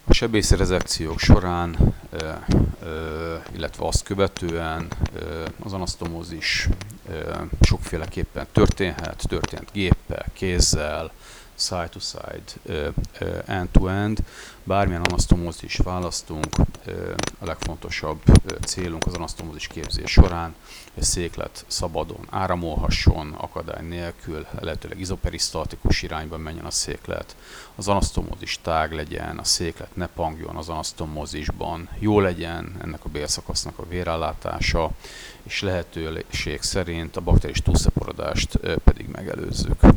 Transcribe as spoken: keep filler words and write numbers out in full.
A sebészi rezekciók során, illetve azt követően az anasztomózis sokféleképpen történhet, történhet géppel, kézzel, side-to-side, end-to-end. Bármilyen anasztomózis választunk, a legfontosabb célunk az anasztomózis képzés során, hogy a széklet szabadon áramolhasson, akadály nélkül, lehetőleg izoperisztaltikus irányba menjen a széklet, az anasztomózis tág legyen, a széklet ne pangjon az anasztomózisban, jó legyen ennek a bélszakasznak a vérellátása, és lehetőség szerint a bakteriális túlszaporodást pedig megelőzzük.